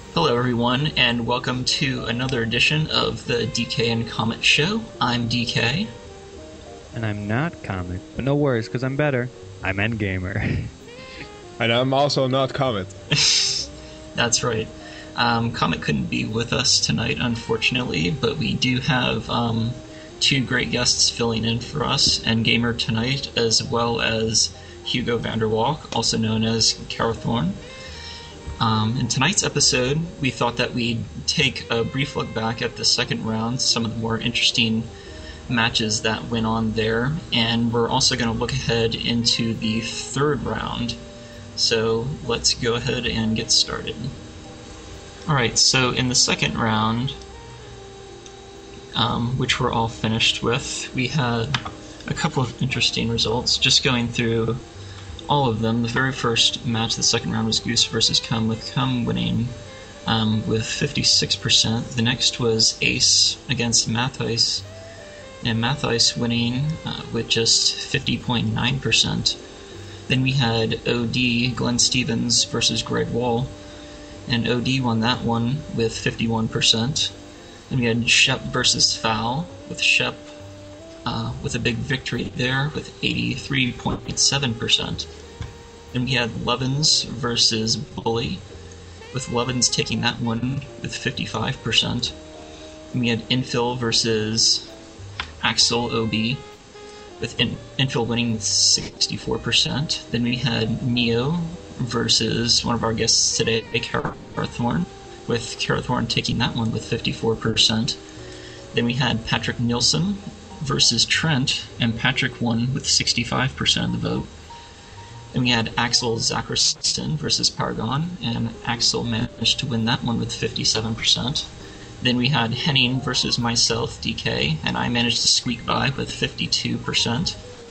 Hello, everyone, and welcome to another edition of the DK and Comet Show. I'm DK. And I'm not Comet, but no worries, because I'm better. I'm Endgamer. And I'm also not Comet. That's right. Comet couldn't be with us tonight, unfortunately, but we do have two great guests filling in for us, Endgamer tonight, as well as Hugo Vanderwalk, also known as Carathorn. In tonight's episode, we thought that we'd take a brief look back at the second round, some of the more interesting matches that went on there, and we're also going to look ahead into the third round. So let's go ahead and get started. Alright, so in the second round, which we're all finished with, we had a couple of interesting results. Just going through all of them, the very first match of the second round was Goose versus Cum, with Cum winning with 56%. The next was Ace against Mathice, and Mathice winning with just 50.9%. Then we had OD, Glenn Stevens versus Greg Wall, and OD won that one with 51%. Then we had Shep versus Foul, with Shep with a big victory there with 83.7%. Then we had Levens versus Bully, with Levens taking that one with 55%. Then we had Infill versus Axel OB, with Infill winning with 64%. Then we had Neo versus one of our guests today, Carathorn, with Carathorn taking that one with 54%. Then we had Patrick Nilsson versus Trent, and Patrick won with 65% of the vote. Then we had Axel Zachristen versus Paragon, and Axel managed to win that one with 57%. Then we had Henning versus myself, DK, and I managed to squeak by with 52%.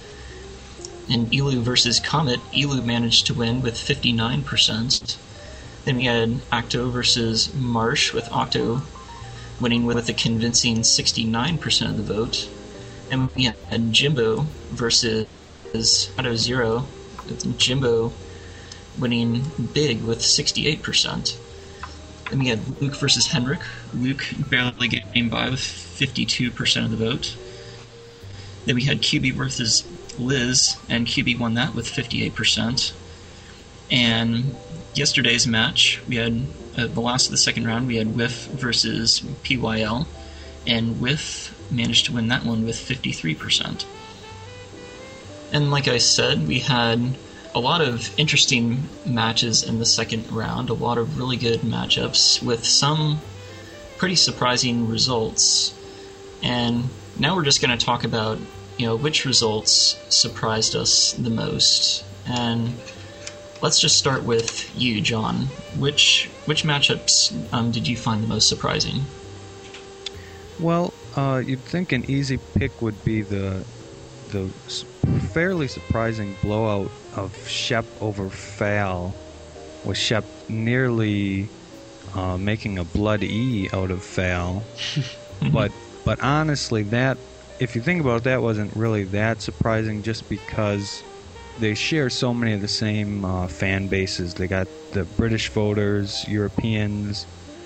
And Elu versus Comet, Elu managed to win with 59%. Then we had Octo versus Marsh, with Octo winning with a convincing 69% of the vote. And we had Jimbo versus Auto Zero, with Jimbo winning big with 68%. Then we had Luke versus Henrik. Luke barely getting by with 52% of the vote. Then we had QB versus Liz, and QB won that with 58%. And yesterday's match, we had the last of the second round, we had Whiff versus PYL, and Whiff managed to win that one with 53%. And like I said, we had a lot of interesting matches in the second round, a lot of really good matchups with some pretty surprising results. And now we're just going to talk about, which results surprised us the most. And let's just start with you, John. Which matchups did you find the most surprising? Well, you'd think an easy pick would be the fairly surprising blowout of Shep over Fal, with Shep nearly making a blood E out of Fal. but honestly, that, if you think about it, that wasn't really that surprising, just because they share so many of the same fan bases. They got the British voters, Europeans,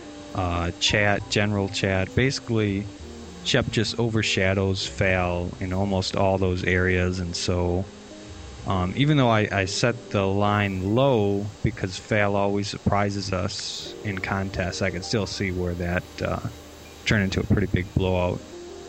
general chat. Basically, Shep just overshadows Fal in almost all those areas, and so even though I set the line low because Fal always surprises us in contests, I can still see where that turned into a pretty big blowout.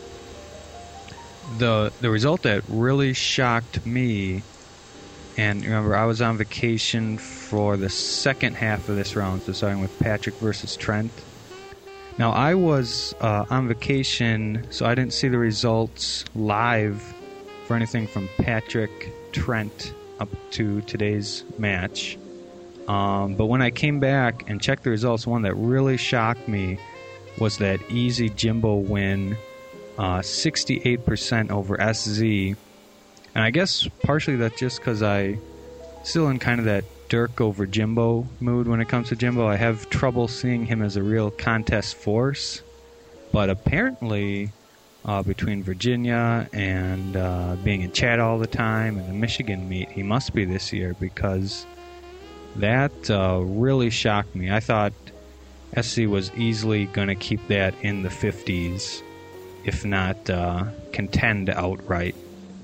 The result that really shocked me, and remember, I was on vacation for the second half of this round, so starting with Patrick versus Trent. Now, I was on vacation, so I didn't see the results live for anything from Patrick Trent up to today's match. But when I came back and checked the results, one that really shocked me was that easy Jimbo win, 68% over SZ. And I guess partially that's just because I still in kind of that Dirk over Jimbo mood when it comes to Jimbo. I have trouble seeing him as a real contest force. But apparently, between Virginia and being in chat all the time and the Michigan meet, he must be this year, because that really shocked me. I thought SC was easily going to keep that in the 50s, if not contend outright.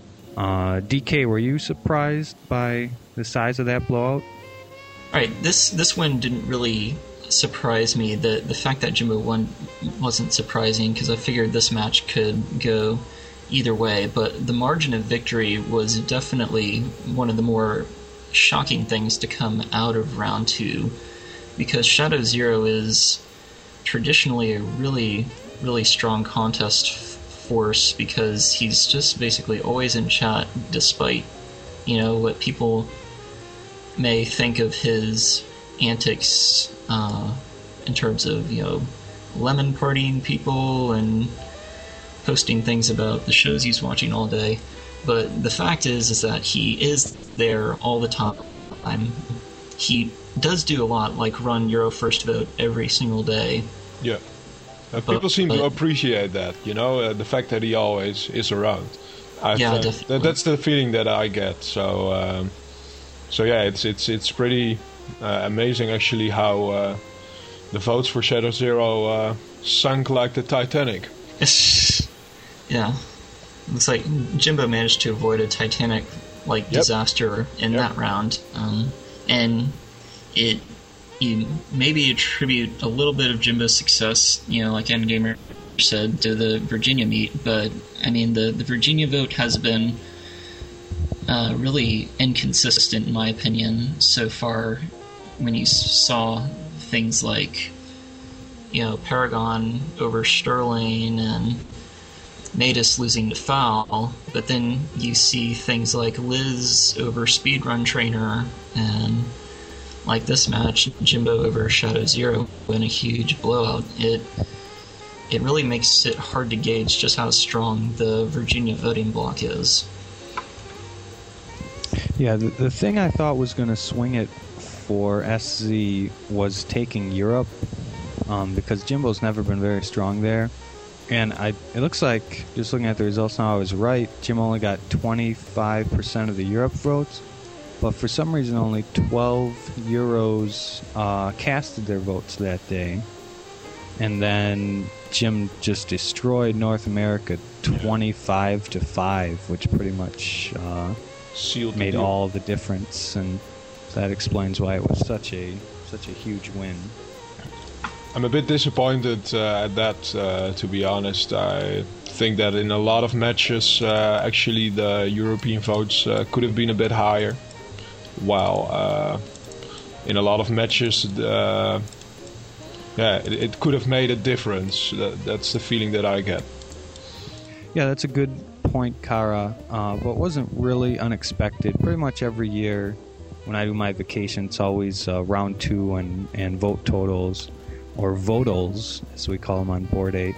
DK, were you surprised by the size of that blowout? Right, this win didn't really surprise me. The fact that Jimbo won wasn't surprising, because I figured this match could go either way, but the margin of victory was definitely one of the more shocking things to come out of round 2, because Shadow Zero is traditionally a really, really strong contest force, because he's just basically always in chat, despite, what people may think of his antics in terms of, lemon partying people and posting things about the shows he's watching all day. But the fact is that he is there all the time. He does do a lot, like run Euro First Vote every single day. Yeah. People seem to appreciate that, the fact that he always is around. Definitely. That's the feeling that I get. So yeah, it's pretty amazing actually how the votes for Shadow Zero sunk like the Titanic. Yeah. Looks like Jimbo managed to avoid a Titanic-like disaster in that round. And you maybe attribute a little bit of Jimbo's success, like Endgamer said, to the Virginia meet, but, the Virginia vote has been really inconsistent, in my opinion, so far, when you saw things like, Paragon over Sterling and Natus losing to Foul, but then you see things like Liz over Speedrun Trainer, and like this match, Jimbo over Shadow Zero in a huge blowout. It really makes it hard to gauge just how strong the Virginia voting bloc is. Yeah, the thing I thought was going to swing it for SZ was taking Europe, because Jimbo's never been very strong there. And it looks like, just looking at the results now, I was right. Jim only got 25% of the Europe votes, but for some reason only 12 Euros casted their votes that day. And then Jim just destroyed North America 25-5, which pretty much made all the difference, and that explains why it was such a huge win. I'm a bit disappointed at that, to be honest. I think that in a lot of matches, actually the European votes could have been a bit higher. While in a lot of matches, it could have made a difference. That's the feeling that I get. Yeah, that's a good point, Kara. But wasn't really unexpected. Pretty much every year when I do my vacation, it's always round 2 and vote totals, or votals, as we call them on Board 8,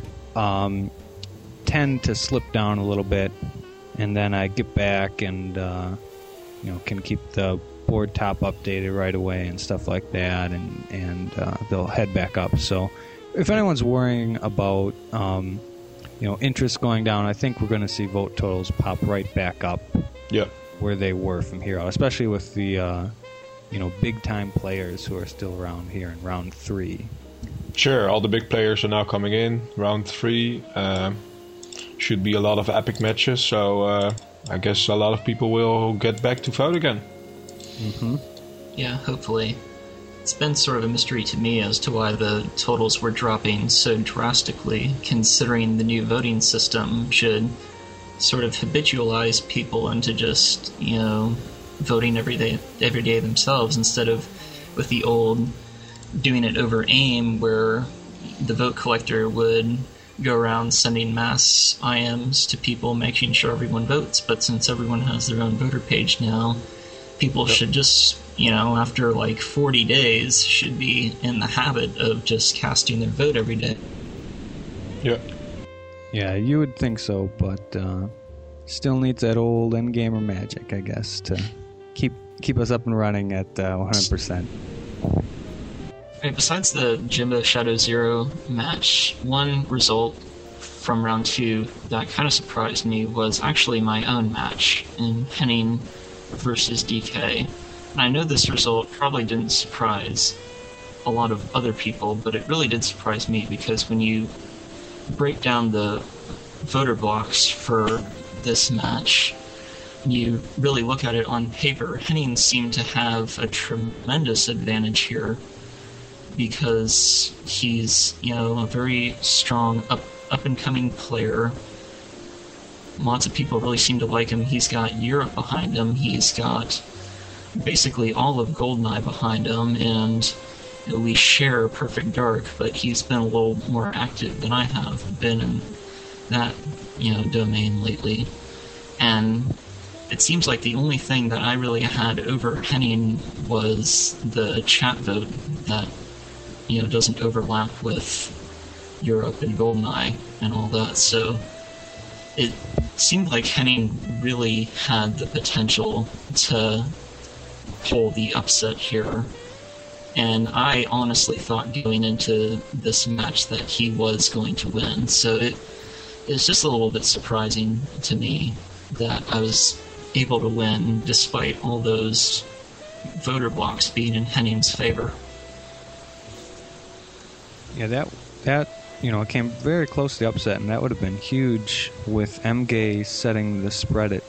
tend to slip down a little bit, and then I get back and can keep the board top updated right away and stuff like that, and they'll head back up. So if anyone's worrying about interest going down, I think we're going to see vote totals pop right back up where they were from here out, especially with the big time players who are still around here in round 3. Sure, all the big players are now coming in. Round 3 should be a lot of epic matches, so I guess a lot of people will get back to vote again. Mm-hmm. Yeah, hopefully. It's been sort of a mystery to me as to why the totals were dropping so drastically, considering the new voting system should sort of habitualize people into just, voting every day themselves, instead of with the old doing it over AIM, where the vote collector would go around sending mass IMs to people, making sure everyone votes. But since everyone has their own voter page now, people should just, after like 40 days, should be in the habit of just casting their vote every day. Yeah. Yeah, you would think so, but still needs that old endgamer magic, I guess, to keep us up and running at 100%. Besides the Jimbo Shadow Zero match, one result from round 2 that kind of surprised me was actually my own match in Henning versus DK. And I know this result probably didn't surprise a lot of other people, but it really did surprise me because when you break down the voter blocks for this match, you really look at it on paper, Henning seemed to have a tremendous advantage here because he's, a very strong up-and-coming player. Lots of people really seem to like him. He's got Europe behind him. He's got basically all of GoldenEye behind him, and we share Perfect Dark, but he's been a little more active than I have been in that, domain lately. And it seems like the only thing that I really had over Henning was the chat vote that, doesn't overlap with Europe and GoldenEye and all that. So it seemed like Henning really had the potential to pull the upset here. And I honestly thought going into this match that he was going to win. So it's just a little bit surprising to me that I was able to win despite all those voter blocks being in Henning's favor. Yeah, that it came very close to the upset, and that would have been huge with MG setting the spread at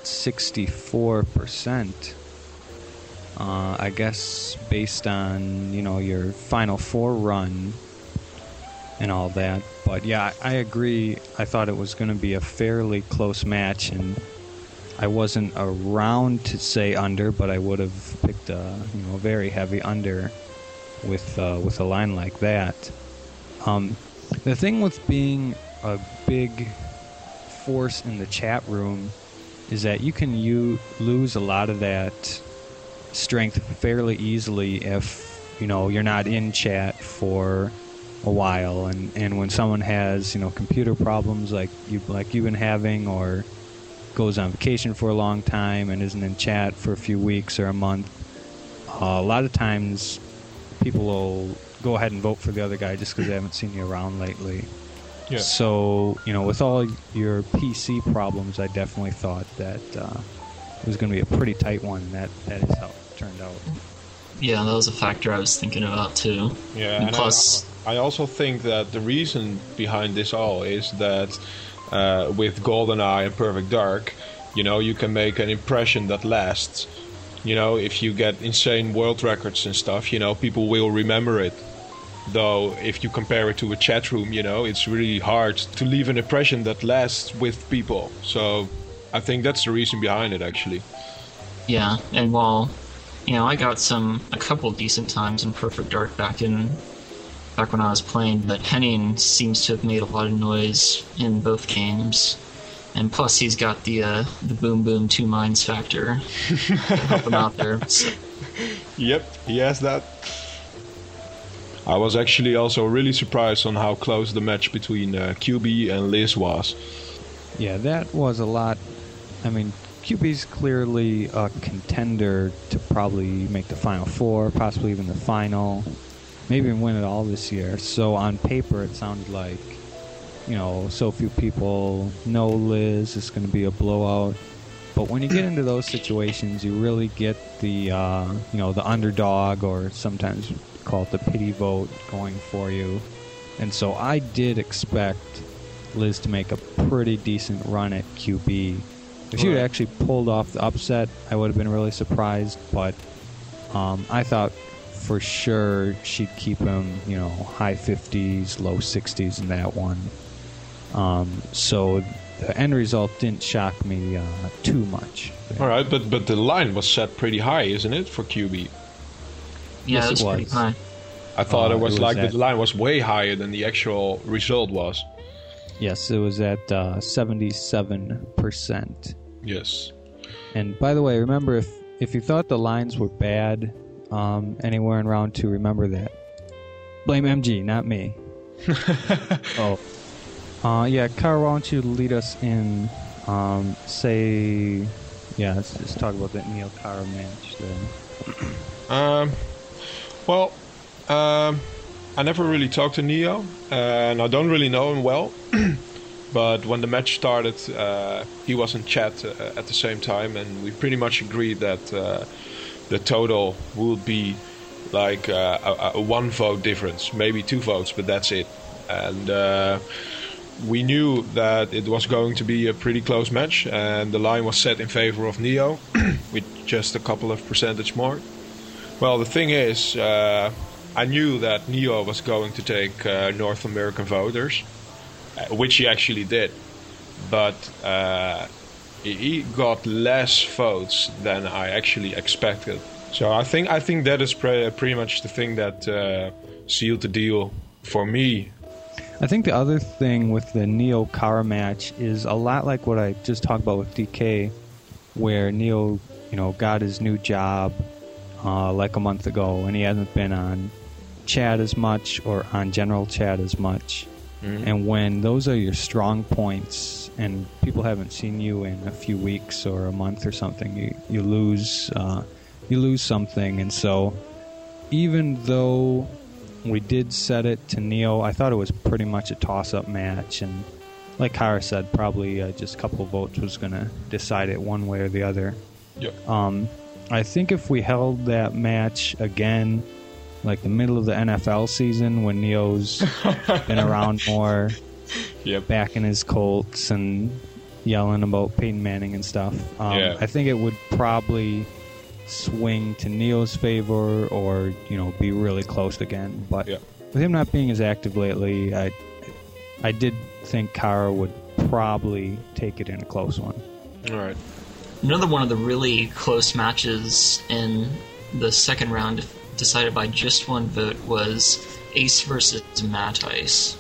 64%. I guess based on, your Final Four run and all that. But yeah, I agree. I thought it was going to be a fairly close match, and I wasn't around to say under, but I would have picked a very heavy under with a line like that. The thing with being a big force in the chat room is that you can lose a lot of that strength fairly easily if you're not in chat for a while, and when someone has computer problems like you've been having, or goes on vacation for a long time and isn't in chat for a few weeks or a month, a lot of times people will go ahead and vote for the other guy just because they haven't seen you around lately. Yeah. So, with all your PC problems, I definitely thought that it was going to be a pretty tight one. That is how it turned out. Yeah, that was a factor I was thinking about too. Yeah, and plus, I also think that the reason behind this all is that with GoldenEye and Perfect Dark, you can make an impression that lasts. If you get insane world records and stuff, people will remember it. Though, if you compare it to a chat room, it's really hard to leave an impression that lasts with people. So, I think that's the reason behind it, actually. Yeah, and while, I got a couple decent times in Perfect Dark back when I was playing, but Henning seems to have made a lot of noise in both games. And plus, he's got the boom boom 2 mines factor to help him out there. So. Yep, he has that. I was actually also really surprised on how close the match between QB and Liz was. Yeah, that was a lot. I mean, QB's clearly a contender to probably make the Final Four, possibly even the final, maybe even win it all this year. So on paper, it sounded like, so few people know Liz, it's going to be a blowout. But when you get into those situations, you really get the, the underdog, or sometimes call it the pity vote, going for you. And so I did expect Liz to make a pretty decent run at QB. If she had actually pulled off the upset, I would have been really surprised. But I thought for sure she'd keep him, high 50s, low 60s in that one. So the end result didn't shock me too much. All right, but the line was set pretty high, isn't it, for QB? Yeah, it was pretty high. I thought the line was way higher than the actual result was. Yes, it was at 77%. Yes. And by the way, remember, if you thought the lines were bad anywhere in round 2, remember that. Blame MG, not me. Yeah, Kara, why don't you lead us in, let's just talk about that Neo Kara match then. I never really talked to Neo, and I don't really know him well. But when the match started, he was in chat at the same time, and we pretty much agreed that the total would be like a 1 vote difference, maybe 2 votes, but that's it. And we knew that it was going to be a pretty close match, and the line was set in favor of Neo with just a couple of percentage more. Well, the thing is, I knew that Neo was going to take North American voters, which he actually did, but he got less votes than I actually expected. So I think that is pretty much the thing that sealed the deal for me. I think the other thing with the Neo Kara match is a lot like what I just talked about with DK, where Neo, got his new job like a month ago, and he hasn't been on chat as much or on general chat as much. Mm-hmm. And when those are your strong points, and people haven't seen you in a few weeks or a month or something, you lose something. And so, even though we did set it to Neo, I thought it was pretty much a toss-up match, and like Kara said, probably just a couple of votes was going to decide it one way or the other. Yep. I think if we held that match again, like the middle of the NFL season when Neo's been around more, back in his Colts and yelling about Peyton Manning and stuff, I think it would probably swing to Neo's favor, or be really close again. But with him not being as active lately, I did think Kara would probably take it in a close one. All right. Another one of the really close matches in the second round, decided by just 1 vote, was Ace versus Matthijs.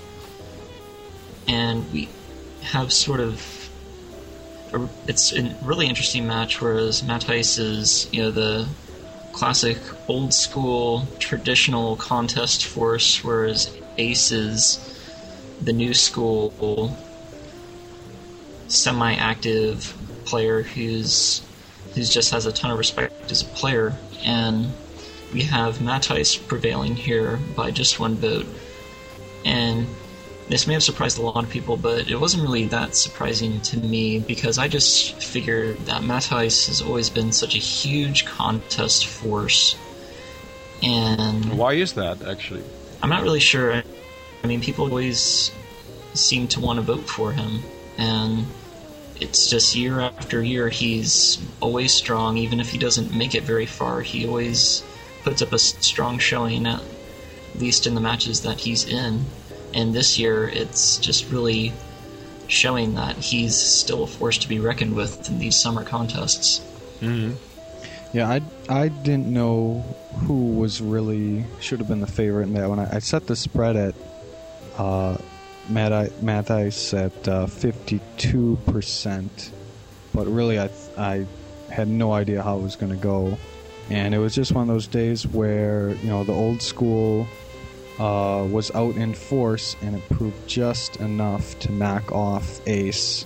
And we have sort of it's a really interesting match, whereas Matthijs is, the classic old school traditional contest force, whereas Ace is the new school semi-active player who's just has a ton of respect as a player. And we have Matthijs prevailing here by just 1 vote. And this may have surprised a lot of people, but it wasn't really that surprising to me, because I just figured that Matthijs has always been such a huge contest force. And why is that, actually? I'm not really sure. I mean, people always seem to want to vote for him, and it's just year after year he's always strong. Even if he doesn't make it very far, he always puts up a strong showing, at least in the matches that he's in. And this year, it's just really showing that he's still a force to be reckoned with in these summer contests. Mm-hmm. Yeah, I didn't know who was really should have been the favorite in that one. I set the spread at Matthijs at 52%, but really I had no idea how it was going to go. And it was just one of those days where, the old school was out in force, and it proved just enough to knock off Ace.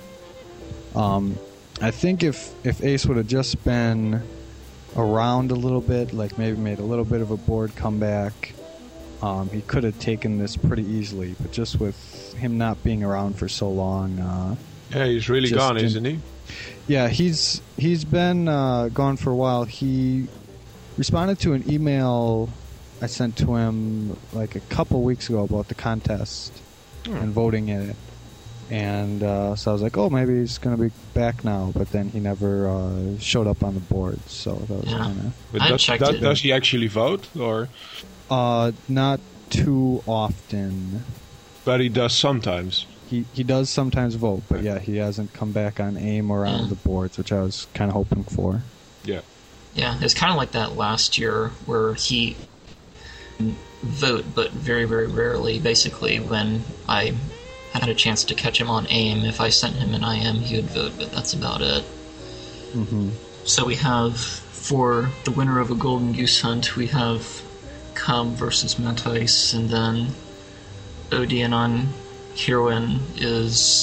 I think if Ace would have just been around a little bit, like maybe made a little bit of a board comeback, he could have taken this pretty easily. But just with him not being around for so long, he's really gone, isn't he? Yeah, he's been gone for a while. He responded to an email I sent to him like a couple weeks ago about the contest and voting in it. And so I was like, oh, maybe he's going to be back now. But then he never showed up on the board. So that was kind of... Does he actually vote? Or not too often. But he does sometimes. He does sometimes vote. But yeah, he hasn't come back on AIM or on the boards, which I was kind of hoping for. Yeah. Yeah, it's kind of like that last year where he... vote, but very, very rarely. Basically, when I had a chance to catch him on AIM, if I sent him an IM, he would vote, but that's about it. Mm-hmm. So we have, for the winner of a Golden Goose Hunt, we have Cum versus Matthijs, and then Odeon Heroine is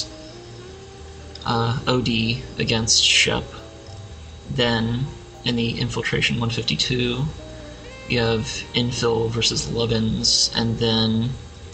OD against Shep. Then, in the Infiltration 152, you have Infil versus Levins, and then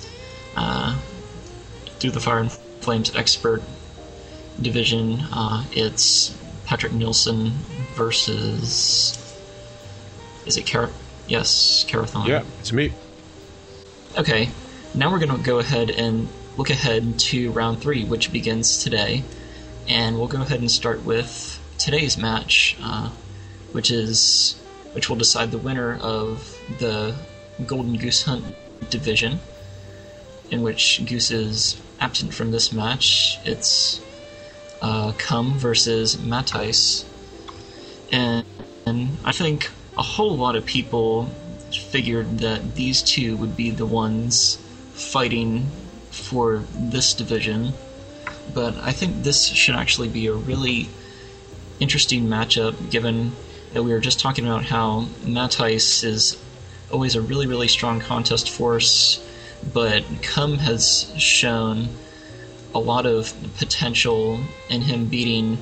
through the Fire and Flames Expert division, it's Patrick Nielsen versus... Is it Yes, Carathon. Yeah, it's me. Okay, now we're going to go ahead and look ahead to round 3, which begins today. And we'll go ahead and start with today's match, which will decide the winner of the Golden Goose Hunt division, in which Goose is absent from this match. It's Cum versus Matthijs. And I think a whole lot of people figured that these two would be the ones fighting for this division, but I think this should actually be a really interesting matchup, given that we were just talking about how Matthijs is always a really, really strong contest force, but Cum has shown a lot of potential in him beating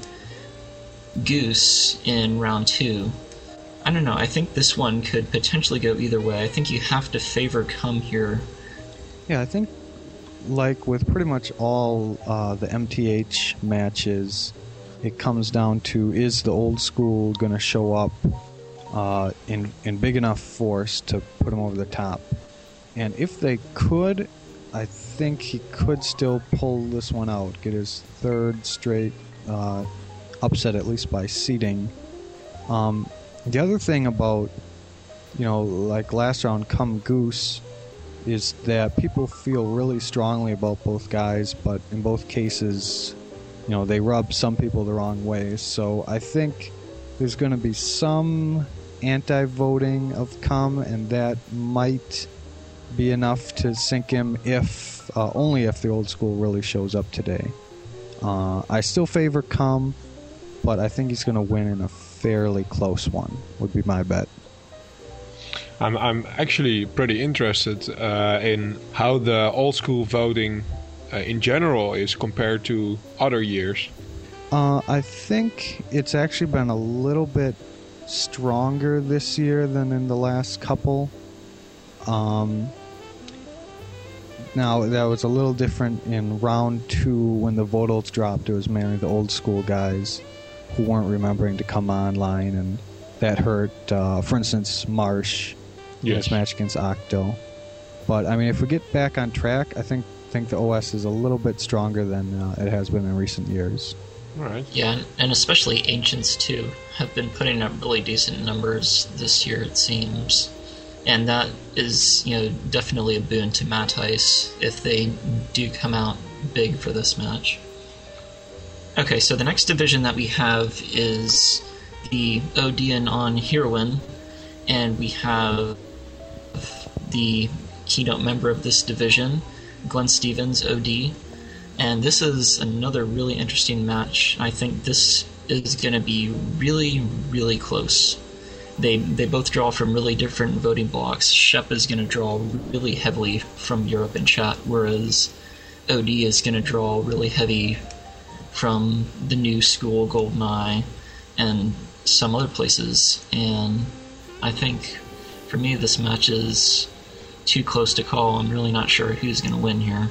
Goose in round 2. I don't know, I think this one could potentially go either way. I think you have to favor Cum here. Yeah, I think like with pretty much all the MTH matches, it comes down to, is the old school going to show up in big enough force to put him over the top? And if they could, I think he could still pull this one out, get his third straight upset, at least by seeding. The other thing about, like last round, Cum Goose, is that people feel really strongly about both guys, but in both cases, they rub some people the wrong way. So I think there's going to be some anti-voting of Cum, and that might be enough to sink him if only if the old school really shows up today. I still favor Cum, but I think he's going to win in a fairly close one, would be my bet. I'm actually pretty interested in how the old school voting in general is compared to other years. I think it's actually been a little bit stronger this year than in the last couple. Now, that was a little different in round 2 when the votes dropped. It was mainly the old school guys who weren't remembering to come online, and that hurt, for instance, Marsh in his match against Octo. But, I mean, if we get back on track, I think the OS is a little bit stronger than it has been in recent years. All right. Yeah, and especially Ancients, too, have been putting up really decent numbers this year, it seems. And that is, definitely a boon to Matthijs if they do come out big for this match. Okay, so the next division that we have is the Odeon on Heroine, and we have the keynote member of this division, Glenn Stevens, OD, and this is another really interesting match. I think this is going to be really, really close. They both draw from really different voting blocks. Shep is going to draw really heavily from Europe and chat, whereas OD is going to draw really heavy from the new school, GoldenEye, and some other places. And I think, for me, this match is too close to call. I'm really not sure who's going to win here.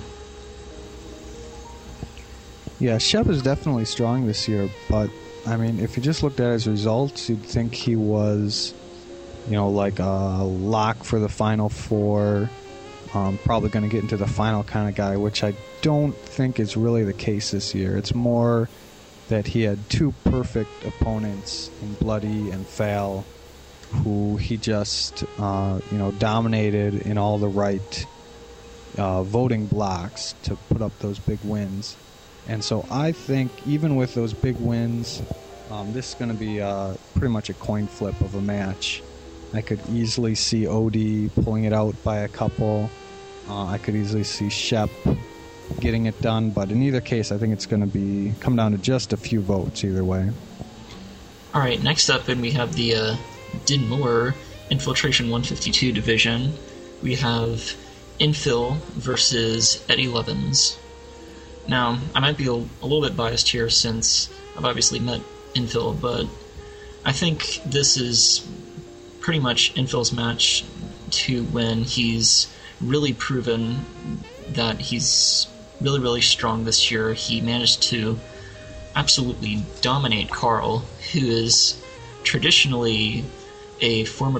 Yeah, Shep is definitely strong this year, but I mean, if you just looked at his results, you'd think he was, like a lock for the Final Four, probably going to get into the final kind of guy, which I don't think is really the case this year. It's more that he had 2 perfect opponents in Bloody and Fal, who he just, dominated in all the right voting blocks to put up those big wins. And so I think even with those big wins, this is going to be pretty much a coin flip of a match. I could easily see OD pulling it out by a couple. I could easily see Shep getting it done. But in either case, I think it's going to come down to just a few votes either way. All right, next up, and we have the Dinmore Infiltration 152 division. We have Infil versus Eddie Levens. Now, I might be a little bit biased here since I've obviously met Infil, but I think this is pretty much Infil's match to win. He's really proven that he's really, really strong this year. He managed to absolutely dominate Carl, who is traditionally a formidable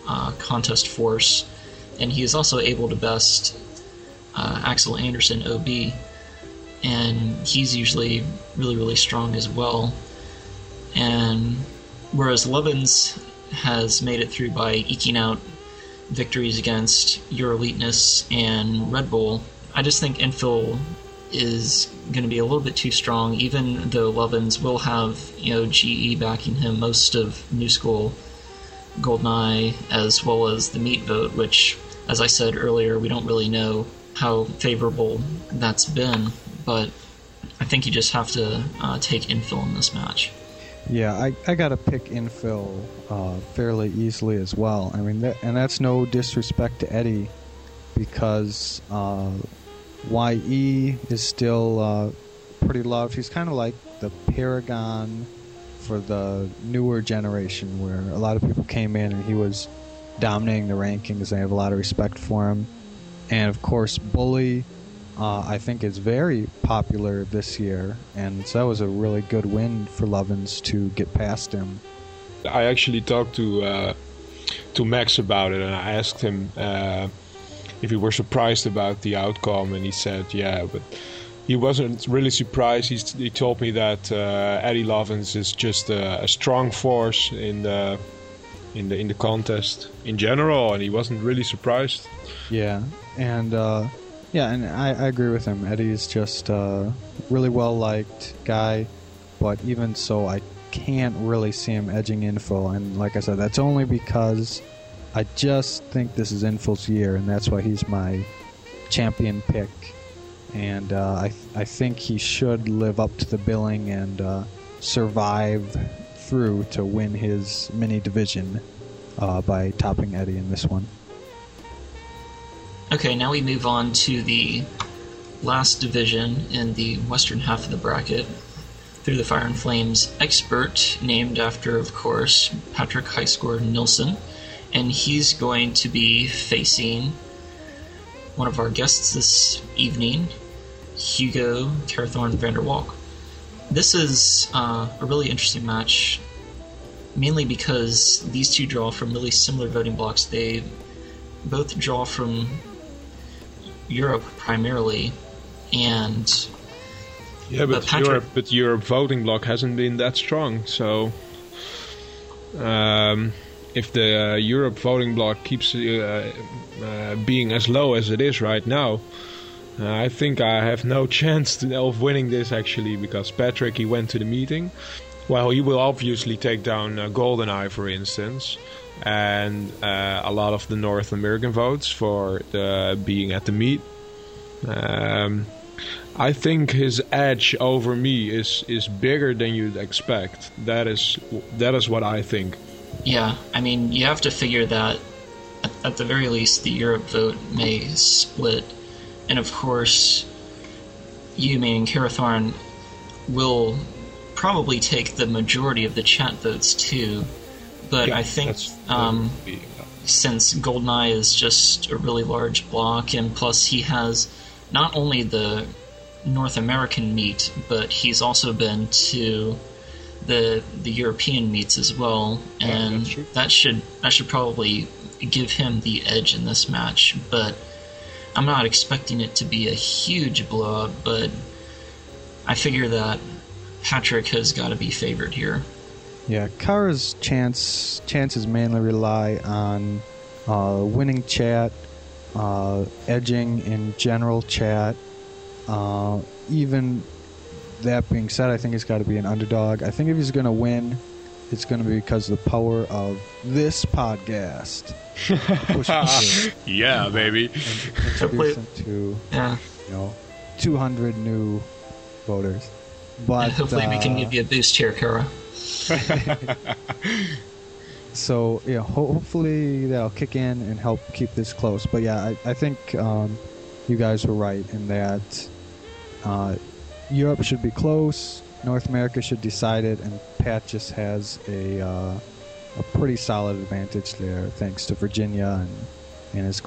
contest force, and he is also able to best Axel Anderson OB, and he's usually really, really strong as well. And whereas Levins has made it through by eking out victories against Euroeliteness and Red Bull, I just think Infil is going to be a little bit too strong, even though Levins will have, GE backing him most of New School GoldenEye, as well as the meat vote, which, as I said earlier, we don't really know how favorable that's been, but I think you just have to take Infil in this match. Yeah, I got to pick Infil fairly easily as well. I mean, and that's no disrespect to Eddie, because YE is still pretty loved. He's kind of like the paragon for the newer generation, where a lot of people came in and he was dominating the rankings. They have a lot of respect for him. And of course, Bully, I think, is very popular this year, and so that was a really good win for Levins to get past him. I actually talked to Max about it, and I asked him if you were surprised about the outcome, and he said yeah, but he wasn't really surprised. He told me that Eddie Levins is just a strong force in the contest in general, and he wasn't really surprised. Yeah, and I agree with him. Eddie is just a really well liked guy, but even so, I can't really see him edging Infil. And like I said, that's only because I just think this is Infil's year, and that's why he's my champion pick. And I think he should live up to the billing and survive through to win his mini division by topping Eddie in this one. Okay, now we move on to the last division in the western half of the bracket. Through the Fire and Flames expert, named after, of course, Patrick Highscore Nilsson, and he's going to be facing one of our guests this evening, Hugo Carathorn Vanderwalk. This is a really interesting match, mainly because these two draw from really similar voting blocks. They both draw from Europe primarily, and yeah, but Europe voting block hasn't been that strong. So if the Europe voting block keeps being as low as it is right now, I think I have no chance of winning this, actually, because Patrick, he went to the meeting. Well, he will obviously take down GoldenEye, for instance, and a lot of the North American votes for being at the meet. I think his edge over me is bigger than you'd expect. That is what I think. Yeah, I mean, you have to figure that at the very least the Europe vote may split, and of course you, meaning Carathorn, will probably take the majority of the chat votes too, but yeah, I think since GoldenEye is just a really large block, and plus he has not only the North American meet, but he's also been to the European meets as well, and that should probably give him the edge in this match. But I'm not expecting it to be a huge blowout, but I figure that Patrick has got to be favored here. Yeah, Kara's chances mainly rely on winning chat, edging in general chat. Even that being said, I think he's got to be an underdog. I think if he's going to win, it's going to be because of the power of this podcast. Yeah, baby. Introduce him to 200 new voters. But hopefully we can give you a boost here, Kara. So yeah, hopefully that'll kick in and help keep this close. But yeah, I think you guys were right in that Europe should be close, North America should decide it, and Pat just has a pretty solid advantage there, thanks to Virginia and his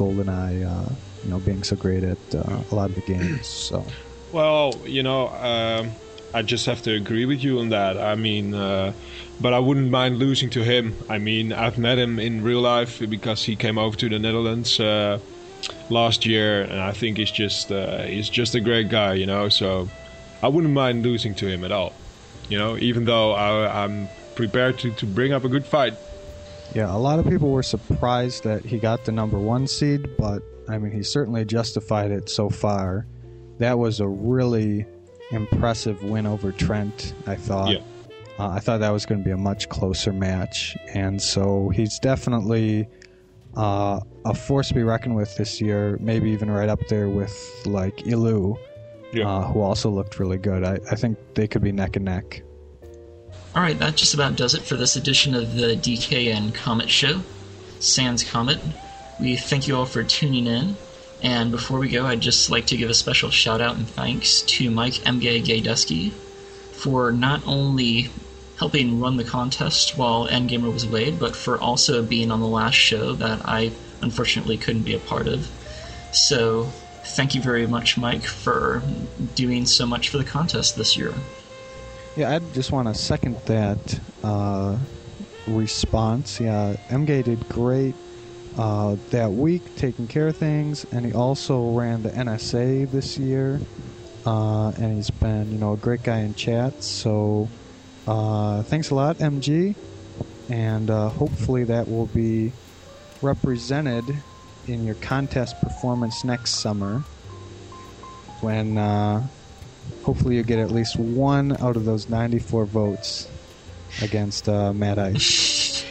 GoldenEye, being so great at a lot of the games. So, well, I just have to agree with you on that. I mean, but I wouldn't mind losing to him. I mean, I've met him in real life because he came over to the Netherlands last year, and I think he's just a great guy, you know. So I wouldn't mind losing to him at all, you know. Even though I'm prepared to bring up a good fight. Yeah, a lot of people were surprised that he got the number 1 seed, but I mean, he certainly justified it so far. That was a really impressive win over Trent, I thought. Yeah. I thought that was going to be a much closer match, and so he's definitely a force to be reckoned with this year, maybe even right up there with, like, Ilu, who also looked really good. I think they could be neck and neck. Alright, that just about does it for this edition of the DK and Comet Show, Sans Comet. We thank you all for tuning in, and before we go, I'd just like to give a special shout out and thanks to Mike MG Gaydeski for not only helping run the contest while Endgamer was away, but for also being on the last show that I unfortunately couldn't be a part of. So, thank you very much, Mike, for doing so much for the contest this year. Yeah, I just want to second that response. Yeah, MG did great that week, taking care of things, and he also ran the NSA this year, and he's been, you know, a great guy in chat. So, thanks a lot, MG, and hopefully that will be represented in your contest performance next summer, when hopefully you get at least 1 out of those 94 votes against Mad Ice.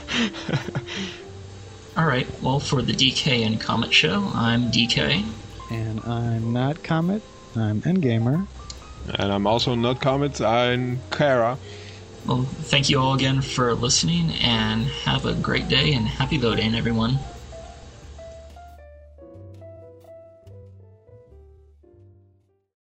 Alright, well, for the DK and Comet Show, I'm DK. And I'm not Comet, I'm Endgamer. And I'm also not Comet, I'm Kara. Well, thank you all again for listening, and have a great day, and happy voting, everyone.